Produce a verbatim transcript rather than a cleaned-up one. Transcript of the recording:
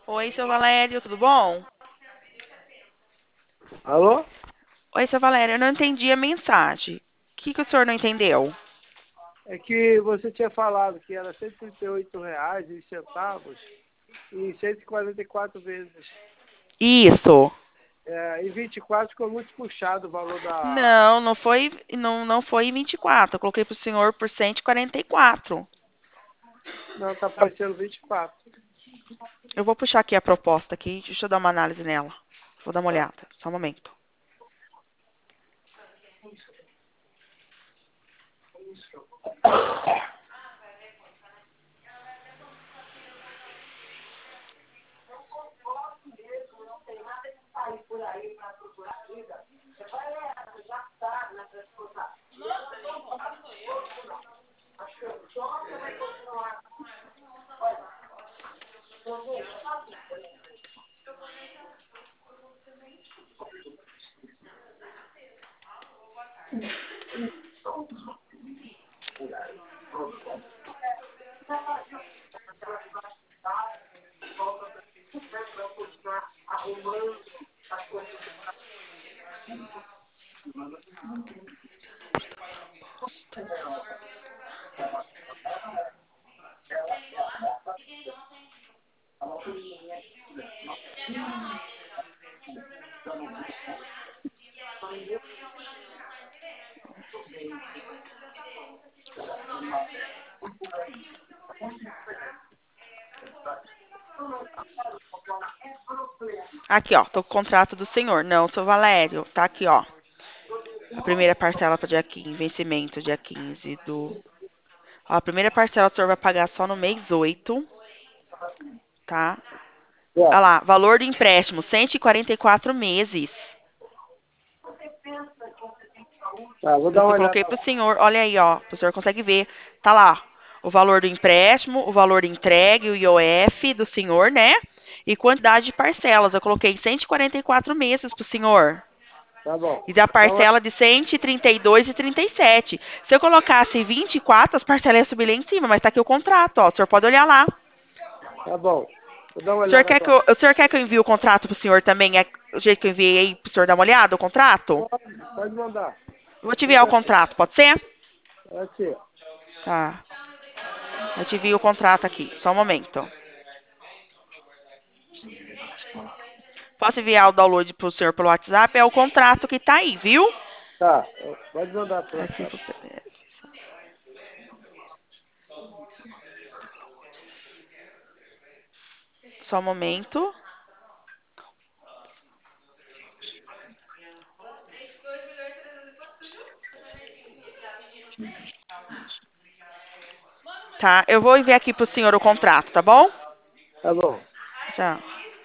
Oi, seu Valério, tudo bom? Alô? Oi, seu Valério, eu não entendi a mensagem. O que, que o senhor não entendeu? É que você tinha falado que era cento e trinta e oito reais e centavos e cento e quarenta e quatro vezes. Isso. É, e vinte e quatro ficou muito puxado o valor da. Não, não foi, não, não foi vinte e quatro. Eu coloquei pro senhor por cento e quarenta e quatro. Não, tá aparecendo vinte e quatro. Eu vou puxar aqui a proposta aqui, deixa eu dar uma análise nela. Vou dar uma Tá. olhada, só um momento. Aqui, ó, tô com o contrato do senhor. Não, seu Valério, tá aqui, ó. A primeira parcela para dia quinze, vencimento dia quinze do. Ó, a primeira parcela o senhor vai pagar só no mês oito, tá? Olha É, lá, valor do empréstimo, cento e quarenta e quatro meses. tá, vou Eu dar uma coloquei olhada para o lá. senhor, olha aí, ó, o senhor consegue ver. Tá lá, o valor do empréstimo, o valor entregue, o I O F do senhor, né? E quantidade de parcelas. Eu coloquei cento e quarenta e quatro meses para o senhor. Tá bom. E da Dá uma... parcela de cento e trinta e dois e trinta e sete. Se eu colocasse vinte e quatro, as parcelas iam subir lá em cima, mas tá aqui o contrato, ó. O senhor pode olhar lá. Tá bom. Vou dar uma O senhor olhada quer que agora. eu, o senhor quer que eu envie o contrato pro senhor também? É o jeito que eu enviei aí pro senhor dar uma olhada, o contrato? Pode, pode mandar. Eu vou te Não enviar o tem... contrato, pode ser? Pode ser. Tá. Eu te envio o contrato aqui, só um momento. Posso enviar o download pro senhor pelo WhatsApp? É o contrato que tá aí, viu? Tá, pode mandar pro WhatsApp. Arquivo P D F. Só um momento. Tá, eu vou enviar aqui pro senhor o contrato, tá bom? Tá bom. Já.